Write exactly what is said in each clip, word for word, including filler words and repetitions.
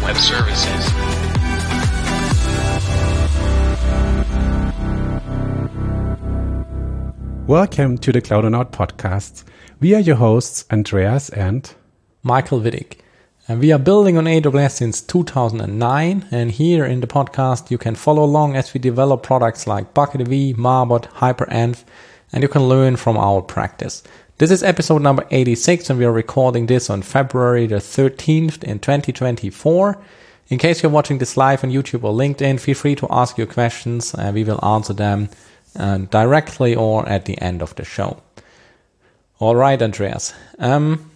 Web Services. Welcome to the Cloudonaut podcast. We are your hosts, Andreas and Michael Wittig. And we are building on A W S since two thousand nine, and here in the podcast you can follow along as we develop products like BucketDB, Marbot, HyperEnv, and you can learn from our practice. This is episode number eighty-six, and we are recording this on February the thirteenth in twenty twenty-four. In case you're watching this live on YouTube or LinkedIn, feel free to ask your questions, and we will answer them uh, directly or at the end of the show. All right, Andreas. Um,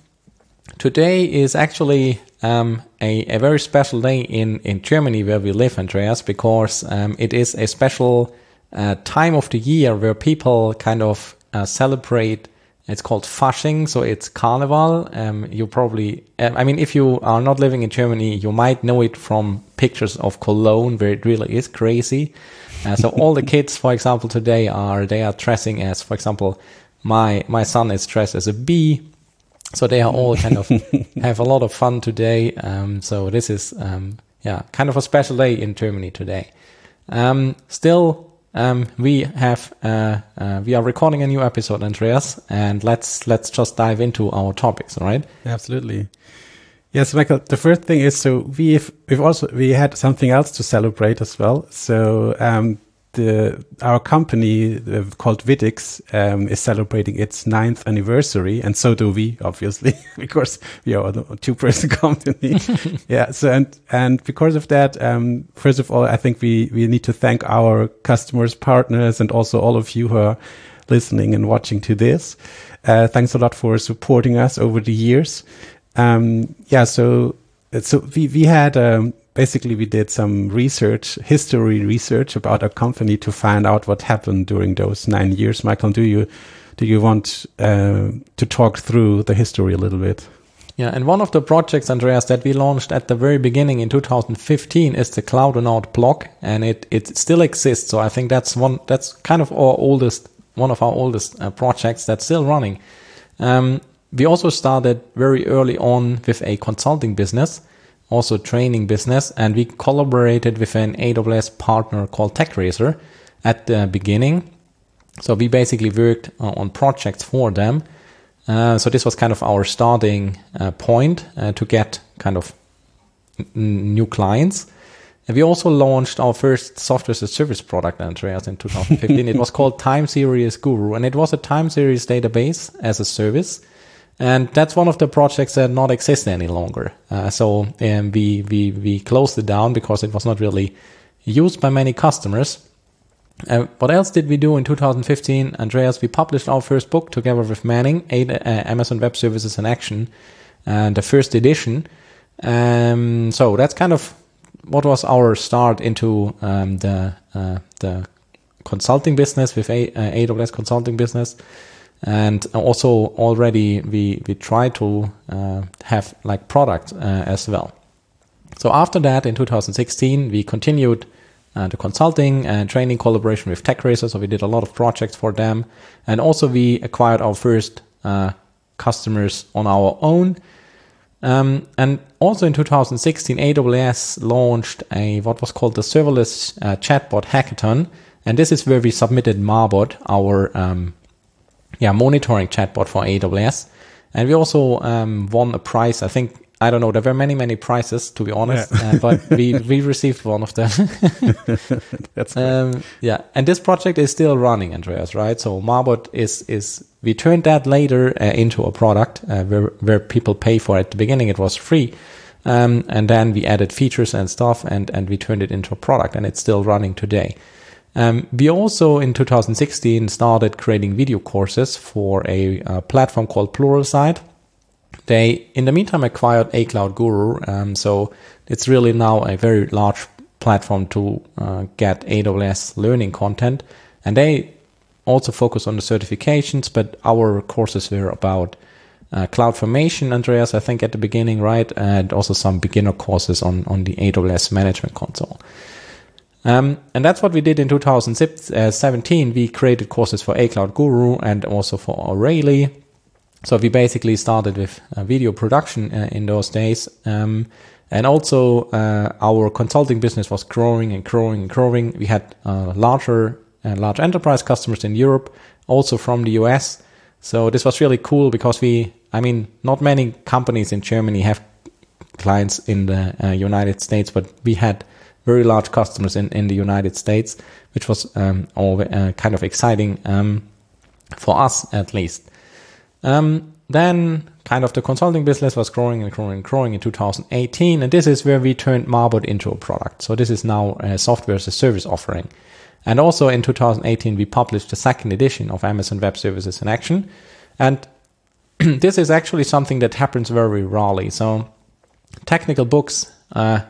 Today is actually um, a, a very special day in, in Germany where we live, Andreas, because um, it is a special uh, time of the year where people kind of uh, celebrate. It's called Fasching, so it's Carnival. Um, you probably, I mean, if you are not living in Germany, you might know it from pictures of Cologne, where it really is crazy. Uh, so all the kids, for example, today are they are dressing as, for example, my my son is dressed as a bee. So they are all kind of have a lot of fun today. Um, so this is, um, yeah, kind of a special day in Germany today. Um, still, um, we have, uh, uh, we are recording a new episode, Andreas, and let's, let's just dive into our topics. All right. Absolutely. Yes, Michael, the first thing is, so we've, we've also, we had something else to celebrate as well. So, um, The, our company uh, called Wittig um, is celebrating its ninth anniversary, and so do we, obviously, because we are a two-person company. yeah. So and and because of that, um, first of all, I think we we need to thank our customers, partners, and also all of you who are listening and watching to this. Uh, thanks a lot for supporting us over the years. Um, yeah. So so we we had. Um, Basically, we did some research, history research about our company to find out what happened during those nine years. Michael, do you do you want uh, to talk through the history a little bit? Yeah, and one of the projects, Andreas, that we launched at the very beginning in two thousand fifteen is the Cloudonaut blog, and it it still exists. So I think that's one that's kind of our oldest, one of our oldest uh, projects that's still running. Um, we also started very early on with a consulting business. Also training business, and we collaborated with an A W S partner called TechRaiser at the beginning. So we basically worked uh, on projects for them. Uh, so this was kind of our starting uh, point uh, to get kind of n- new clients. And we also launched our first software as a service product, Andreas, in two thousand fifteen. It was called Time Series Guru, and it was a time series database as a service. And that's one of the projects that not exist any longer. Uh, so um, we, we, we closed it down because it was not really used by many customers. Uh, what else did we do in two thousand fifteen? Andreas, we published our first book together with Manning, uh, Amazon Web Services in Action, and the first edition. Um, so that's kind of what was our start into um, the, uh, the consulting business with a, uh, A W S consulting business. And also already we, we try to uh, have like product uh, as well. So after that, in two thousand sixteen, we continued uh, the consulting and training collaboration with TechRaiser. So we did a lot of projects for them. And also we acquired our first uh, customers on our own. Um, and also in two thousand sixteen, A W S launched a what was called the Serverless uh, Chatbot Hackathon. And this is where we submitted Marbot, our um Yeah, monitoring chatbot for A W S. And we also um, won a prize. I think, I don't know, there were many, many prizes, to be honest. Yeah. uh, but we, we received one of them. That's great. Um, yeah, and this project is still running, Andreas, right? So Marbot is, is we turned that later uh, into a product uh, where, where people pay for it. At the beginning, it was free. Um, and then we added features and stuff, and, and we turned it into a product, and it's still running today. Um, we also, in two thousand sixteen, started creating video courses for a uh, platform called Pluralsight. They, in the meantime, acquired A Cloud Guru. Um, so it's really now a very large platform to uh, get A W S learning content. And they also focus on the certifications, but our courses were about uh, cloud formation, Andreas, I think at the beginning, right? And also some beginner courses on, on the A W S Management Console. Um, and that's what we did in two thousand seventeen. We created courses for A Cloud Guru and also for O'Reilly. So we basically started with uh, video production uh, in those days. Um, And also uh, our consulting business was growing and growing and growing. We had uh, larger and large enterprise customers in Europe, also from the U S. So this was really cool because we, I mean, not many companies in Germany have clients in the uh, United States, but we had very large customers in, in the United States, which was um, all, uh, kind of exciting um, for us at least. Um, then kind of the consulting business was growing and growing and growing in two thousand eighteen. And this is where we turned Marbot into a product. So this is now a software as a service offering. And also in two thousand eighteen, we published the second edition of Amazon Web Services in Action. And this is actually something that happens very rarely. So technical books uh,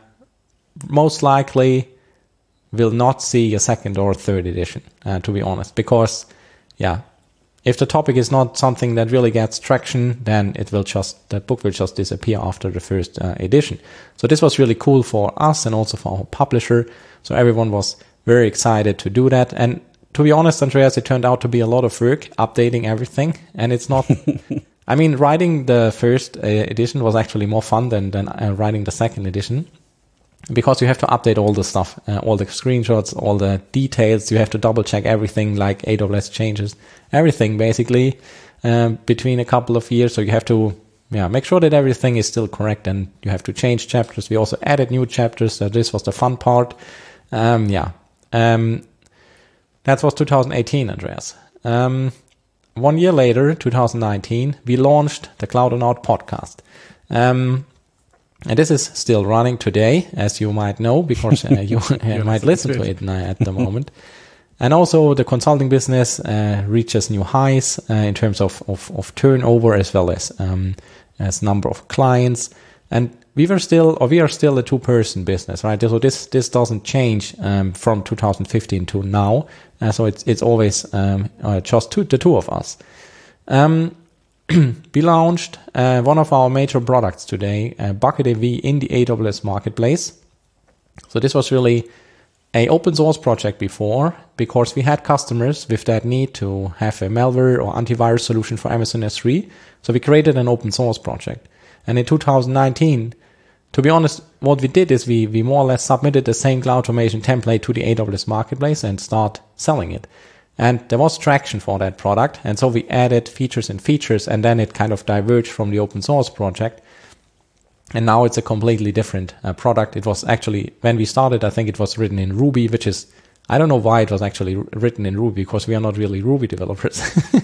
most likely will not see a second or third edition, uh, to be honest, because, yeah, if the topic is not something that really gets traction, then it will just, that book will just disappear after the first uh, edition. So this was really cool for us and also for our publisher. So everyone was very excited to do that. And to be honest, Andreas, it turned out to be a lot of work updating everything. And it's not, I mean, writing the first uh, edition was actually more fun than, than uh, writing the second edition, because you have to update all the stuff, uh, all the screenshots, all the details. You have to double check everything, like A W S changes, everything basically um, between a couple of years. So you have to yeah, make sure that everything is still correct, and you have to change chapters. We also added new chapters. So this was the fun part. Um, yeah. Um, that was two thousand eighteen, Andreas. Um, one year later, two thousand nineteen, we launched the Cloudonaut podcast. Um, And this is still running today, as you might know, because uh, you uh, might listen to it now at the moment. And also the consulting business uh, reaches new highs uh, in terms of, of, of turnover, as well as um, as number of clients. And we were still, or we are still a two-person business, right? So this this doesn't change um, from two thousand fifteen to now. Uh, so it's it's always um, uh, just two, the two of us. Um, We launched uh, one of our major products today, uh, BucketAV, in the A W S Marketplace. So this was really a open source project before, because we had customers with that need to have a malware or antivirus solution for Amazon S three. So we created an open source project. And in two thousand nineteen, to be honest, what we did is we, we more or less submitted the same CloudFormation template to the A W S Marketplace and start selling it. And there was traction for that product. And so we added features and features, and then it kind of diverged from the open source project. And now it's a completely different uh, product. It was actually, when we started, I think it was written in Ruby, which is, I don't know why it was actually written in Ruby, because we are not really Ruby developers.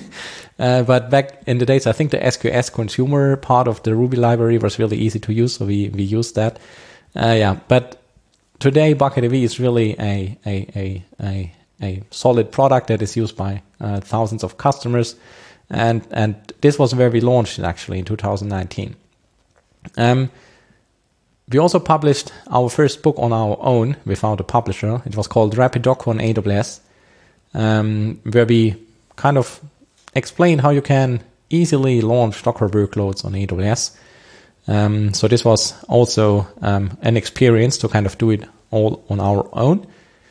uh, but back in the days, I think the S Q S consumer part of the Ruby library was really easy to use. So we, we used that. Uh, yeah, but today BucketAV is really a, a, a, a, a solid product that is used by uh, thousands of customers. And, and this was where we launched it actually in two thousand nineteen. Um, we also published our first book on our own without a publisher. It was called Rapid Docker on A W S, um, where we kind of explain how you can easily launch Docker workloads on A W S. Um, so this was also um, an experience to kind of do it all on our own.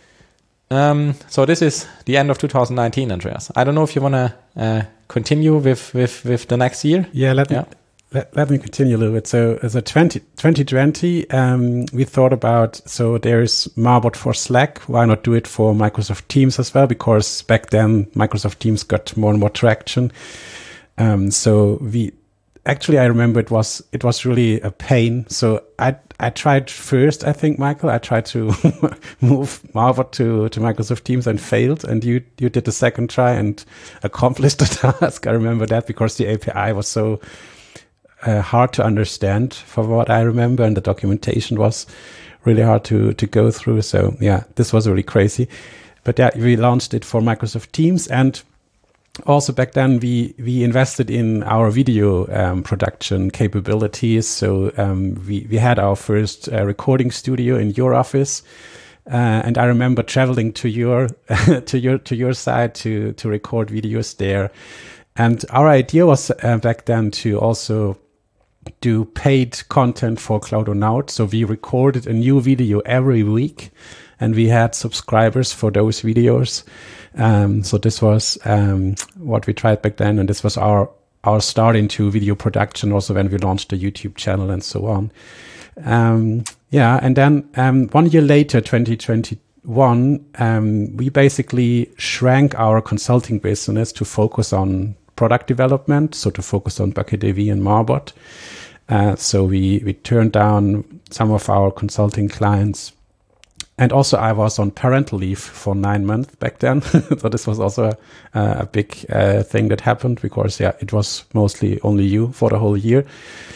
Um, so this is the end of two thousand nineteen, Andreas. I don't know if you want to uh, continue with, with, with the next year. Yeah, let me, yeah. Let, let me continue a little bit. So as a twenty twenty, um, we thought about, so there's Marbot for Slack. Why not do it for Microsoft Teams as well? Because back then Microsoft Teams got more and more traction. Um, so we, actually, I remember it was, it was really a pain. So I, I tried first, I think, Michael, I tried to move Marbot to, to Microsoft Teams and failed. And you, you did the second try and accomplished the task. I remember that because the A P I was so uh, hard to understand for what I remember. And the documentation was really hard to, to go through. So yeah, this was really crazy. But yeah, we launched it for Microsoft Teams. And also back then we, we invested in our video um, production capabilities. So um, we, we had our first uh, recording studio in your office. Uh, and I remember traveling to your, to your, to your side to, to record videos there. And our idea was uh, back then to also do paid content for Cloudonaut. So we recorded a new video every week and we had subscribers for those videos. Um, so this was um, what we tried back then, and this was our our start into video production. Also, when we launched the YouTube channel and so on. Um, yeah, and then um, one year later, twenty twenty-one, um, we basically shrank our consulting business to focus on product development, so to focus on BucketAV and Marbot. Uh, so we, we turned down some of our consulting clients. And also I was on parental leave for nine months back then. So this was also a, a big uh, thing that happened because, yeah, it was mostly only you for the whole year.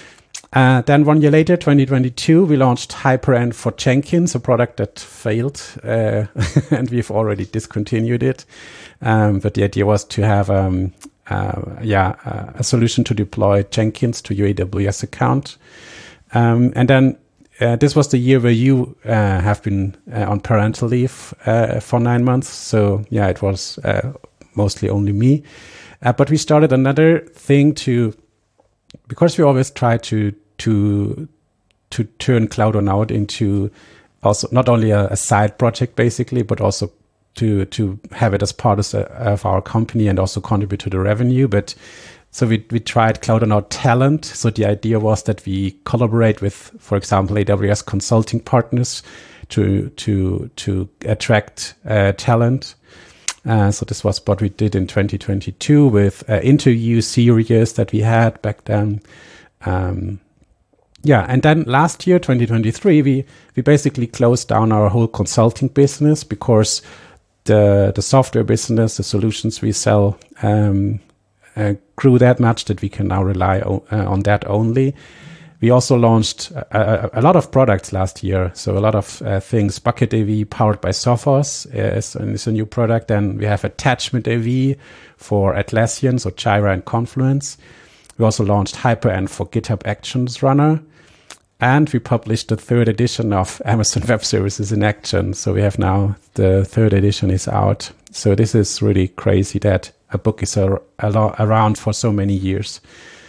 Uh, then one year later, twenty twenty-two, we launched HyperEnv for Jenkins, a product that failed, uh, and we've already discontinued it. Um, but the idea was to have, um, uh, yeah, uh, a solution to deploy Jenkins to your A W S account. Um, and then uh, this was the year where you uh, have been uh, on parental leave uh, for nine months. So yeah, it was uh, mostly only me. Uh, but we started another thing to, because we always try to to to turn Cloudonaut into also not only a, a side project basically, but also to to have it as part of, of our company and also contribute to the revenue. But so we we tried Cloudonaut Talent. So the idea was that we collaborate with, for example, A W S consulting partners to to to attract uh, talent. Uh, so this was what we did in twenty twenty-two with uh, interview series that we had back then. Um, yeah, and then last year, twenty twenty-three, we we basically closed down our whole consulting business because the the software business, the solutions we sell, um, uh, grew that much that we can now rely o- uh, on that only. We also launched a, a, a lot of products last year. So a lot of uh, things. BucketAV powered by Sophos is, is a new product. Then we have Attachment A V for Atlassian, so Jira and Confluence. We also launched HyperEnv for GitHub Actions Runner. And we published the third edition of Amazon Web Services in Action. So we have now the third edition is out. So this is really crazy that a book is a, a lo- around for so many years.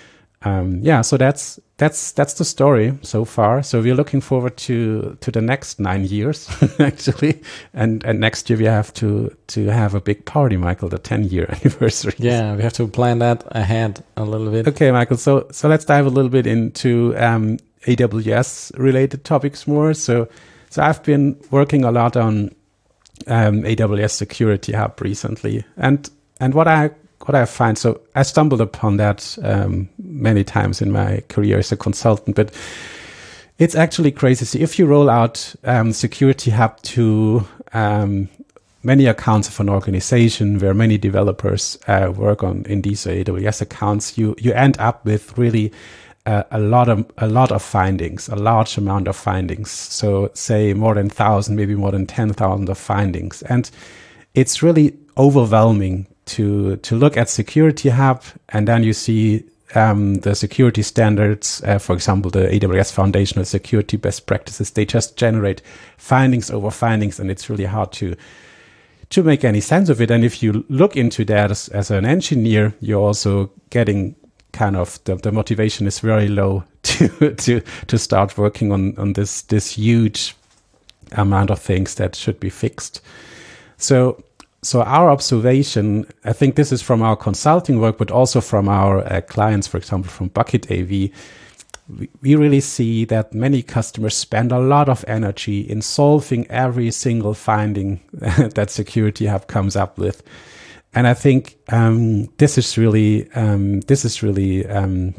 Um, yeah, so that's that's that's the story so far. So we're looking forward to to the next nine years actually, and and next year we have to to have a big party, Michael, the ten year anniversary. Yeah, we have to plan that ahead a little bit. Okay, Michael. So so let's dive a little bit into um, A W S related topics more. So so I've been working a lot on um, A W S Security Hub recently, and and what I What I find, so I stumbled upon that um, many times in my career as a consultant, but it's actually crazy. So if you roll out um, Security Hub to um, many accounts of an organization where many developers uh, work on in these A W S accounts, you you end up with really uh, a lot of a lot of findings, a large amount of findings. So say more than thousand, maybe more than ten thousand of findings, and it's really overwhelming to to look at Security Hub, and then you see um, the security standards, uh, for example, the A W S Foundational Security Best Practices. They just generate findings over findings, and it's really hard to to make any sense of it. And if you look into that as, as an engineer, you're also getting kind of the, the motivation is very low to to to start working on on this this huge amount of things that should be fixed. So. So our observation, I think this is from our consulting work, but also from our uh, clients, for example, from BucketAV, we, we really see that many customers spend a lot of energy in solving every single finding that Security Hub comes up with. And I think um, this is really, um, this is really, um,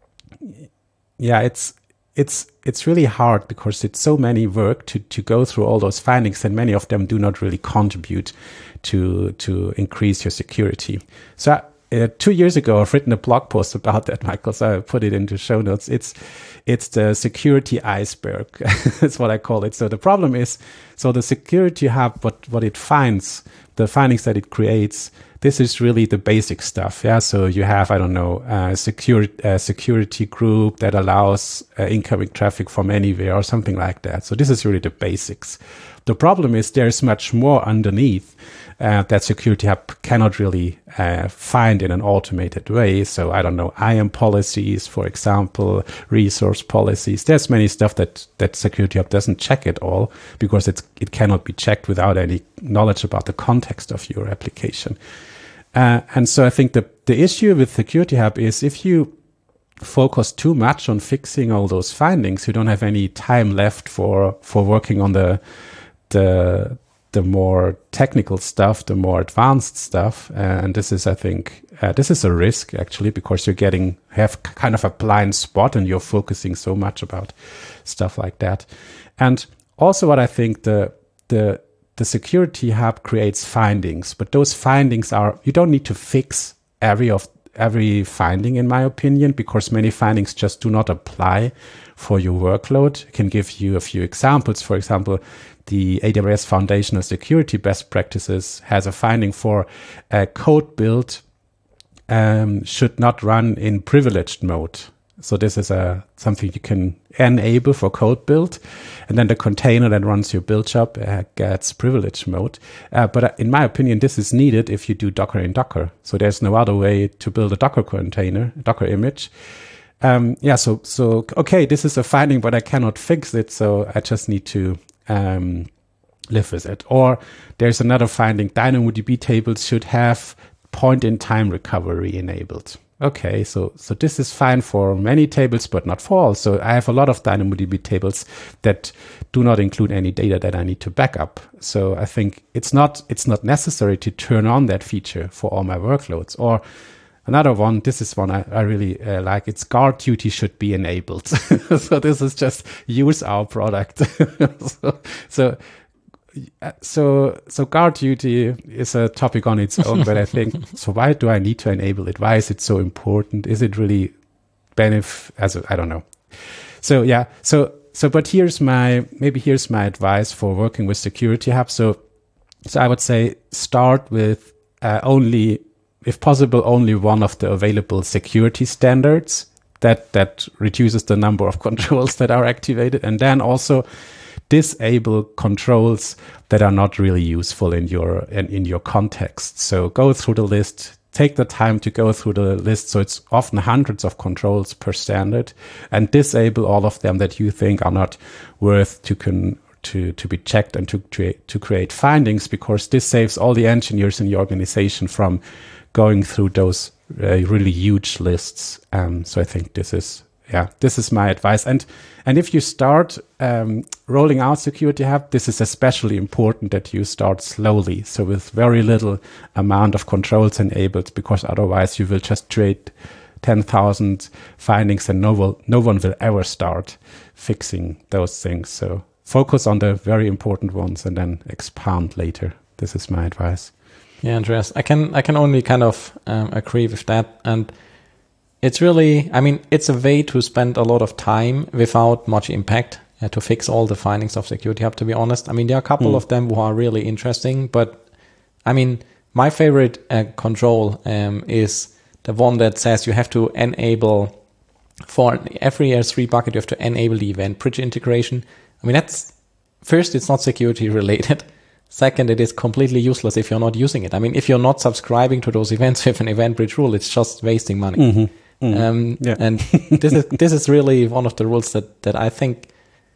yeah, it's, It's it's really hard because it's so many work to, to go through all those findings, and many of them do not really contribute to to increase your security. So uh, two years ago, I've written a blog post about that, Michael. So I put it into show notes. It's it's the security iceberg. That's what I call it. So the problem is, so the Security Hub, what what it finds, the findings that it creates. This is really the basic stuff, yeah. So you have, I don't know, a secure, uh, security group that allows uh, incoming traffic from anywhere or something like that. So this is really the basics. The problem is there's much more underneath uh, that Security Hub cannot really uh, find in an automated way. So I don't know, I A M policies, for example, resource policies. There's many stuff that that Security Hub doesn't check at all because it's it cannot be checked without any knowledge about the context of your application. Uh, and so I think the, the issue with Security Hub is if you focus too much on fixing all those findings, you don't have any time left for for working on the the the more technical stuff, the more advanced stuff. And this is, I think, uh, this is a risk actually, because you're getting have kind of a blind spot and you're focusing so much about stuff like that. And also, what I think the the the Security Hub creates findings, but those findings are, you don't need to fix every of every finding, in my opinion, because many findings just do not apply for your workload. I can give you a few examples. For example, the A W S Foundational Security Best Practices has a finding for a code build um, should not run in privileged mode. So this is a something you can enable for code build, and then the container that runs your build job uh, gets privilege mode. Uh, but uh, in my opinion, this is needed if you do Docker in Docker. So there's no other way to build a Docker container, a Docker image. Um, yeah, so so okay, this is a finding, but I cannot fix it, so I just need to um, live with it. Or there's another finding: DynamoDB tables should have point-in-time recovery enabled. Okay, so so this is fine for many tables, but not for all. So I have a lot of DynamoDB tables that do not include any data that I need to back up. So I think it's not it's not necessary to turn on that feature for all my workloads. Or another one, this is one I, I really uh, like. It's guard duty should be enabled. So this is just use our product. so, so So, so guard duty is a topic on its own, but I think, so why do I need to enable it? Why is it so important? Is it really benefit as a, I don't know. So yeah, so, so, but here's my, maybe here's my advice for working with Security Hub. So, so I would say start with uh, only, if possible, only one of the available security standards that, that reduces the number of controls that are activated. And then also disable controls that are not really useful in your in, in your context. So go through the list, take the time to go through the list. So it's often hundreds of controls per standard, and disable all of them that you think are not worth to con to to be checked and to create to create findings, because this saves all the engineers in your organization from going through those uh, really huge lists. Um, so I think this is. Yeah, this is my advice. And and if you start um, rolling out Security Hub, this is especially important that you start slowly, so with very little amount of controls enabled, because otherwise you will just create ten thousand findings and no, will, no one will ever start fixing those things. So focus on the very important ones and then expand later. This is my advice. Yeah, Andreas, I can I can only kind of um, agree with that. And it's really, I mean, it's a way to spend a lot of time without much impact uh, to fix all the findings of Security Hub, to be honest. I mean, there are a couple mm. of them who are really interesting, but I mean, my favorite uh, control um, is the one that says you have to enable, for every S three bucket, you have to enable the event bridge integration. I mean, that's, first, it's not security related. Second, it is completely useless if you're not using it. I mean, if you're not subscribing to those events with an event bridge rule, it's just wasting money. Mm-hmm. Mm, um, yeah. And this is this is really one of the rules that that I think.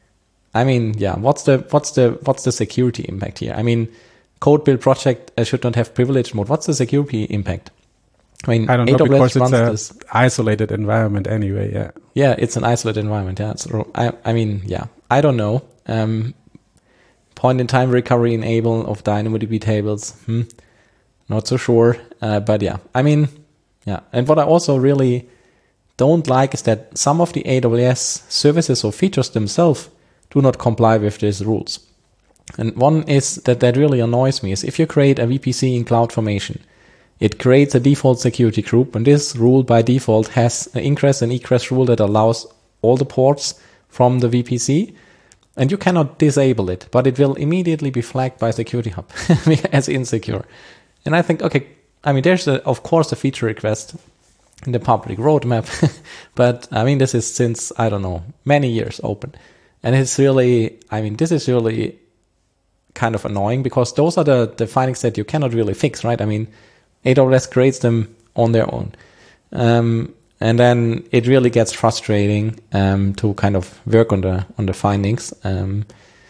I mean, yeah. What's the what's the what's the security impact here? I mean, code build project uh, should not have privilege mode. What's the security impact? I mean, I don't A W S know, because it's an this. isolated environment anyway. Yeah. Yeah, it's an isolated environment. Yeah. So I I mean, yeah. I don't know. Um, point in time recovery enable of DynamoDB tables. Hmm. Not so sure. Uh, but yeah. I mean, yeah. And what I also really don't like is that some of the A W S services or features themselves do not comply with these rules. And one is that that really annoys me is if you create a V P C in CloudFormation, it creates a default security group, and this rule by default has an ingress and egress rule that allows all the ports from the V P C, and you cannot disable it, but it will immediately be flagged by Security Hub as insecure. And I think, okay, I mean, there's a, of course a feature request in the public roadmap, but I mean, this is since, I don't know, many years open. And it's really, I mean, this is really kind of annoying because those are the, the findings that you cannot really fix, right? I mean, A W S creates them on their own. Um, and then it really gets frustrating um, to kind of work on the on the findings. Um,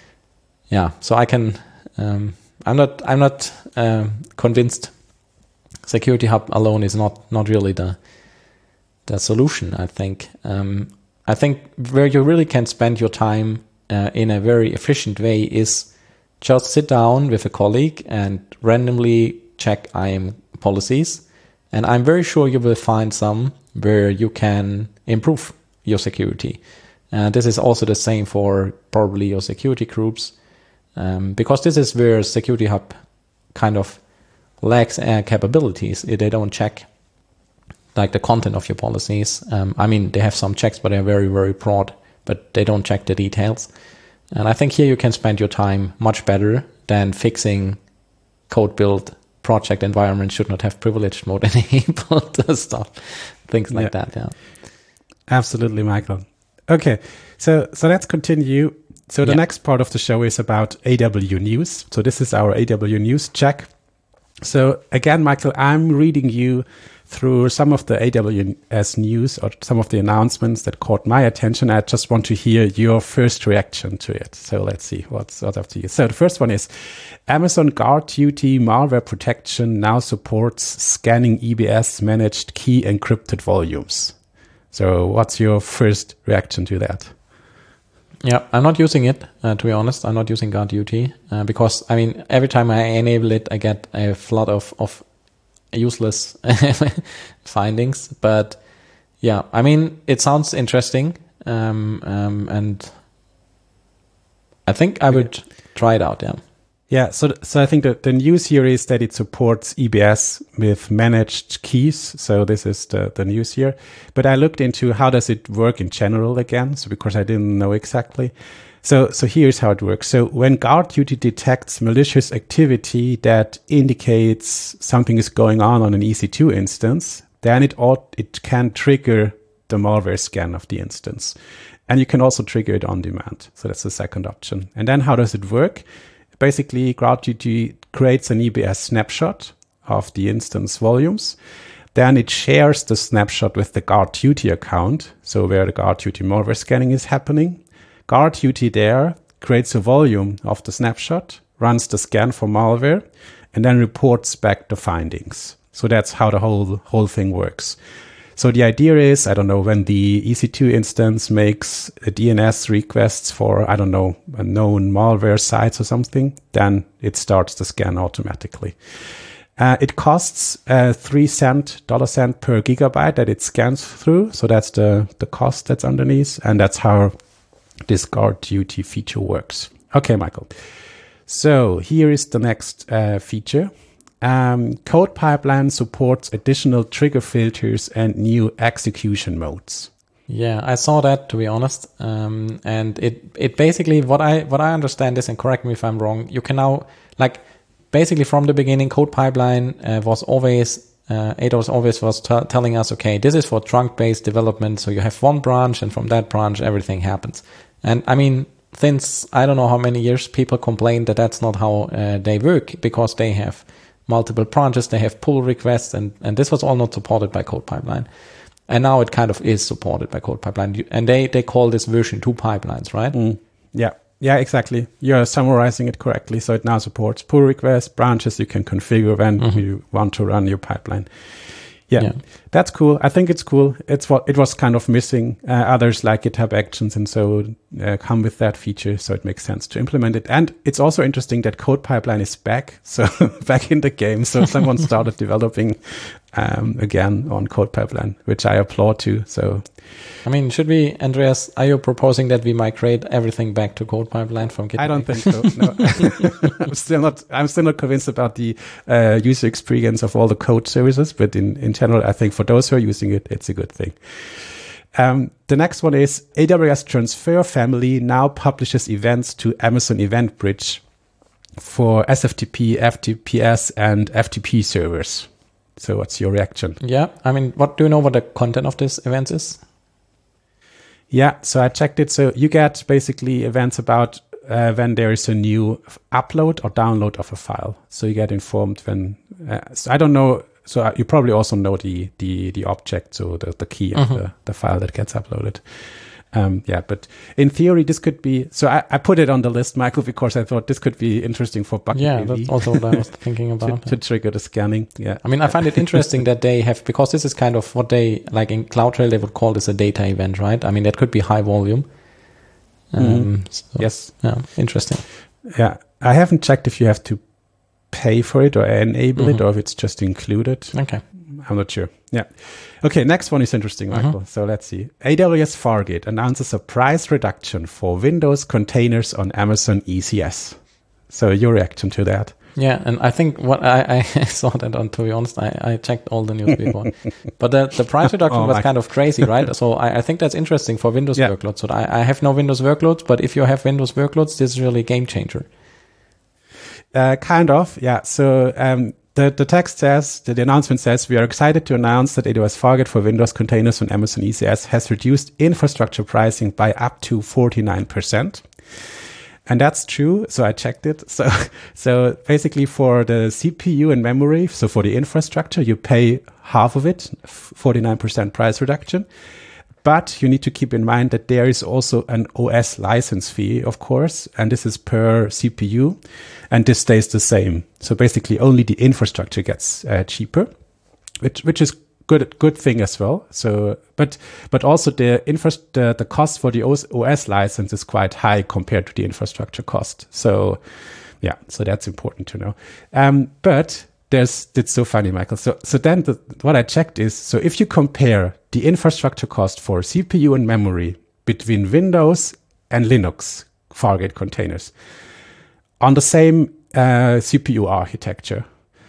yeah, so I can, um, I'm not, I'm not um, convinced Security Hub alone is not not really the the solution, I think. Um, I think where you really can spend your time uh, in a very efficient way is just sit down with a colleague and randomly check I A M policies. And I'm very sure you will find some where you can improve your security. Uh, this is also the same for probably your security groups, um, because this is where Security Hub kind of lacks uh, capabilities. They don't check like the content of your policies. Um, I mean, they have some checks, but they're very, very broad, but they don't check the details. And I think here you can spend your time much better than fixing code build project environment should not have privileged mode enabled stuff, things like yeah. that. Yeah, absolutely, Michael. Okay, so so let's continue. So the yeah. next part of the show is about A W News. So this is our A W News check. So again, Michael, I'm reading you through some of the A W S news or some of the announcements that caught my attention. I just want to hear your first reaction to it. So let's see what's, what's up to you. So the first one is Amazon GuardDuty malware protection now supports scanning E B S managed key encrypted volumes. So what's your first reaction to that? Yeah, I'm not using it, uh, to be honest. I'm not using GuardDuty uh, because, I mean, every time I enable it, I get a flood of, of useless findings. But yeah, I mean, it sounds interesting. Um, um, and I think I would try it out, yeah. Yeah, so so I think that the news here is that it supports E B S with managed keys. So this is the, the news here. But I looked into how does it work in general again, so because I didn't know exactly. So so here's how it works. So when GuardDuty detects malicious activity that indicates something is going on on an E C two instance, then it ought, it can trigger the malware scan of the instance. And you can also trigger it on demand. So that's the second option. And then how does it work? Basically, GuardDuty creates an E B S snapshot of the instance volumes. Then it shares the snapshot with the GuardDuty account, so where the GuardDuty malware scanning is happening. GuardDuty there creates a volume of the snapshot, runs the scan for malware, and then reports back the findings. So that's how the whole whole thing works. So the idea is, I don't know, when the E C two instance makes a D N S requests for, I don't know, a known malware sites or something, then it starts the scan automatically. Uh, it costs uh, three cent, dollar cent per gigabyte that it scans through. So that's the, the cost that's underneath. And that's how this GuardDuty feature works. Okay, Michael. So here is the next uh, feature. Um, CodePipeline supports additional trigger filters and new execution modes. Yeah, I saw that, to be honest. Um, and it, it basically, what I, what I understand is, and correct me if I'm wrong, you can now, like, basically from the beginning, CodePipeline uh, was always, uh, A W S always was t- telling us, okay, this is for trunk-based development. So you have one branch, and from that branch, everything happens. And I mean, since I don't know how many years, people complain that that's not how uh, they work, because they have multiple branches, they have pull requests, and, and this was all not supported by CodePipeline. And now it kind of is supported by CodePipeline. And they, they call this version two pipelines, right? Mm, yeah, yeah, exactly. You're summarizing it correctly. So it now supports pull requests, branches you can configure when mm-hmm. you want to run your pipeline. Yeah, yeah, that's cool. I think it's cool. It's what it was kind of missing. Uh, others like GitHub Actions and so uh, come with that feature, so it makes sense to implement it. And it's also interesting that CodePipeline is back, so back in the game. So someone started developing um, again on CodePipeline, which I applaud too. So, I mean, should we, Andreas? Are you proposing that we migrate everything back to CodePipeline from GitHub? I don't think so. No. I'm still not. I'm still not convinced about the uh, user experience of all the code services, but in in general, I think for those who are using it, it's a good thing. Um, the next one is A W S Transfer Family now publishes events to Amazon Event Bridge for S F T P, F T P S, and F T P servers. So what's your reaction? Yeah, I mean, what do you know what the content of this event is? Yeah, so I checked it. So you get basically events about uh, when there is a new upload or download of a file. So you get informed when, uh, so I don't know. So you probably also know the the the object, so the, the key of mm-hmm. the, the file that gets uploaded. Um, yeah, but in theory, this could be. So I, I put it on the list, Michael, because I thought this could be interesting for Bucket Yeah, A V. that's also what I was thinking about. to, to trigger the scanning. Yeah, I mean, I find it interesting that they have, because this is kind of what they, like in CloudTrail, they would call this a data event, right? I mean, that could be high volume. Um, mm-hmm. so, yes. Yeah, interesting. Yeah, I haven't checked if you have to pay for it or enable mm-hmm. it, or if it's just included. Okay. I'm not sure. Yeah. Okay, next one is interesting, Michael. Mm-hmm. So let's see. A W S Fargate announces a price reduction for Windows containers on Amazon E C S. So your reaction to that? Yeah, and I think what I, I saw that on, to be honest, I, I checked all the news before. But the, the price reduction oh was kind of crazy, right? So I, I think that's interesting for Windows yeah. workloads. So I, I have no Windows workloads, but if you have Windows workloads, this is really a game changer. Uh, kind of, yeah. So um, the, the text says, the, the announcement says, we are excited to announce that A W S Fargate for Windows containers on Amazon E C S has reduced infrastructure pricing by up to forty-nine percent. And that's true. So I checked it. So, so basically for the C P U and memory, so for the infrastructure, you pay half of it, forty-nine percent price reduction. But you need to keep in mind that there is also an O S license fee, of course, and this is per C P U, and this stays the same. So basically only the infrastructure gets uh, cheaper, which, which is good, good thing as well. So, but, but also the infra, the, the cost for the O S license is quite high compared to the infrastructure cost. So yeah, so that's important to know. Um, but there's, it's so funny, Michael. So, so then the, what I checked is, so if you compare the infrastructure cost for C P U and memory between Windows and Linux Fargate containers on the same uh, C P U architecture,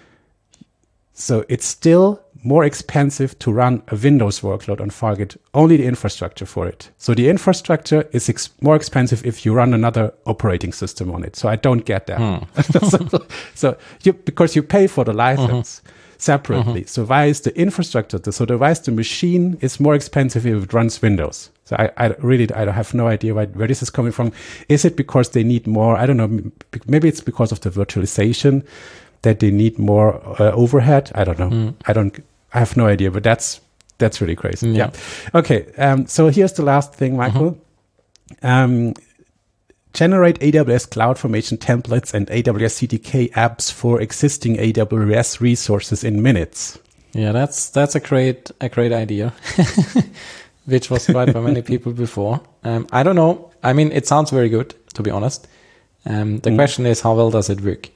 so it's still more expensive to run a Windows workload on Fargate, only the infrastructure for it. So the infrastructure is ex- more expensive if you run another operating system on it. So I don't get that. Hmm. so so you, because you pay for the license mm-hmm. separately. Mm-hmm. So why is the infrastructure, so the, why is the machine is more expensive if it runs Windows? So I, I really, I have no idea why, where this is coming from. Is it because they need more, I don't know, maybe it's because of the virtualization, that they need more uh, overhead. I don't know. Mm. I don't, I have no idea, but that's, that's really crazy. Yeah. yeah. Okay. Um, so here's the last thing, Michael. Mm-hmm. Um, generate A W S CloudFormation templates and A W S C D K apps for existing A W S resources in minutes. Yeah, that's, that's a great, a great idea, which was tried by many people before. Um, I don't know. I mean, it sounds very good, to be honest. Um, the mm. question is, how well does it work?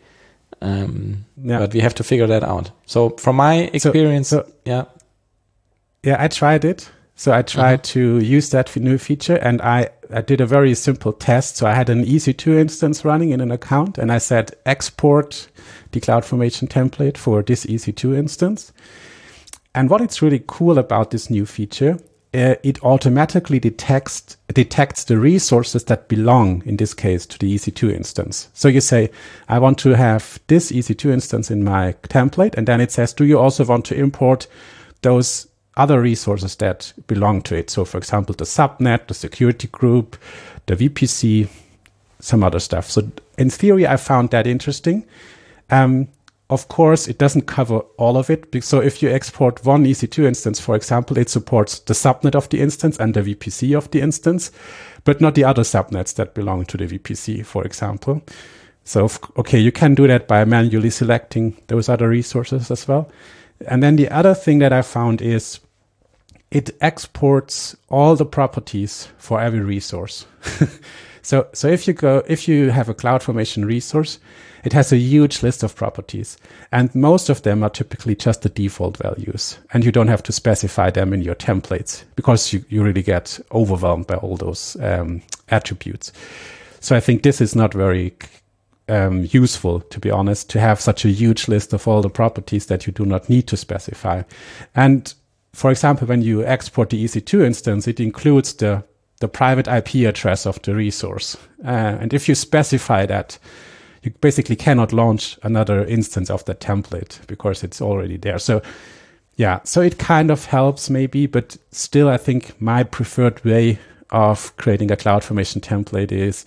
Um, yeah. But we have to figure that out. So from my experience, so, so, yeah. Yeah, I tried it. So I tried uh-huh. to use that new feature, and I, I did a very simple test. So I had an E C two instance running in an account, and I said, export the CloudFormation template for this E C two instance. And what is really cool about this new feature, uh, it automatically detects detects the resources that belong, in this case, to the E C two instance. So you say, I want to have this E C two instance in my template, and then it says, do you also want to import those other resources that belong to it? So, for example, the subnet, the security group, the V P C, some other stuff. So in theory, I found that interesting. Um, Of course, it doesn't cover all of it. So if you export one E C two instance, for example, it supports the subnet of the instance and the V P C of the instance, but not the other subnets that belong to the V P C, for example. So, okay, you can do that by manually selecting those other resources as well. And then the other thing that I found is it exports all the properties for every resource. so, so if you go, if you have a CloudFormation resource, it has a huge list of properties, and most of them are typically just the default values, and you don't have to specify them in your templates because you, you really get overwhelmed by all those um, attributes. So I think this is not very um, useful, to be honest, to have such a huge list of all the properties that you do not need to specify. And for example, when you export the E C two instance, it includes the, the private I P address of the resource. Uh, and if you specify that, you basically cannot launch another instance of the template because it's already there. So yeah, so it kind of helps maybe, but still I think my preferred way of creating a CloudFormation template is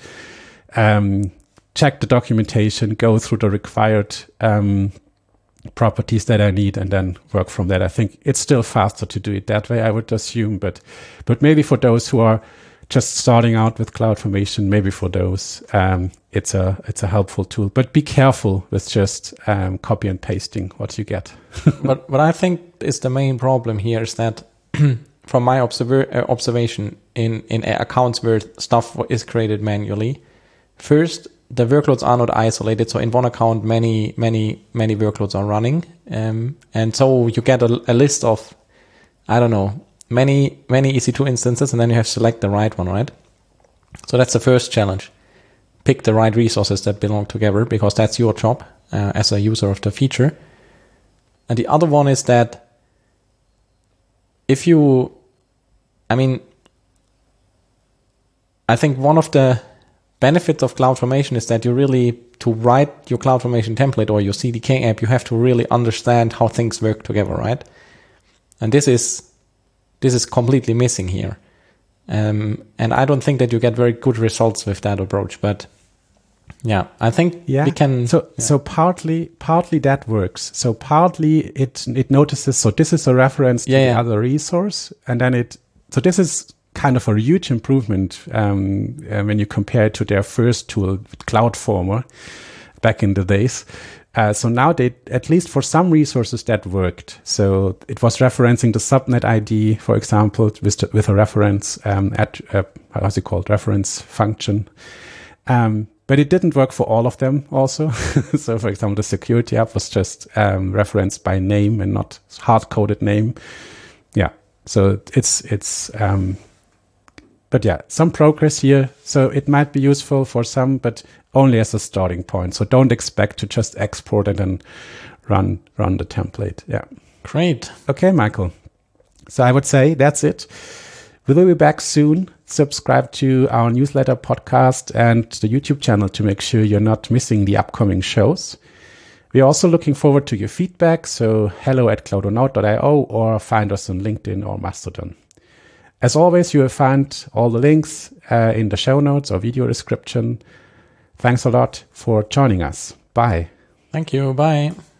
um, check the documentation, go through the required um, properties that I need, and then work from that. I think it's still faster to do it that way, I would assume, but but maybe for those who are just starting out with CloudFormation, maybe for those, um, it's a it's a helpful tool. But be careful with just um, copy and pasting what you get. but what I think is the main problem here is that from my observer, uh, observation in, in accounts where stuff is created manually, first, the workloads are not isolated. So in one account, many, many, many workloads are running. Um, and so you get a, a list of, I don't know, many, many E C two instances, and then you have to select the right one, right? So that's the first challenge. Pick the right resources that belong together, because that's your job uh, as a user of the feature. And the other one is that if you, I mean, I think one of the benefits of CloudFormation is that you really, to write your CloudFormation template or your C D K app, you have to really understand how things work together, right? And this is this is completely missing here. Um, and I don't think that you get very good results with that approach. But yeah, I think yeah. we can. So yeah. so partly partly that works. So partly it it notices. So this is a reference to yeah, the yeah. other resource, and then it. So this is kind of a huge improvement um, uh, when you compare it to their first tool, CloudFormer, back in the days. Uh, so now they, at least for some resources, that worked. So it was referencing the subnet I D, for example, with with a reference um, at uh, how's it called, reference function. Um, but it didn't work for all of them also. So for example, the security app was just um, referenced by name and not hard-coded name. Yeah. So it's it's. Um, But yeah, some progress here. So it might be useful for some, but only as a starting point. So don't expect to just export it and run run the template. Yeah. Great. Okay, Michael. So I would say that's it. We'll be back soon. Subscribe to our newsletter, podcast, and the YouTube channel to make sure you're not missing the upcoming shows. We're also looking forward to your feedback. So hello at cloudonaut dot io or find us on LinkedIn or Mastodon. As always, you will find all the links uh, in the show notes or video description. Thanks a lot for joining us. Bye. Thank you. Bye.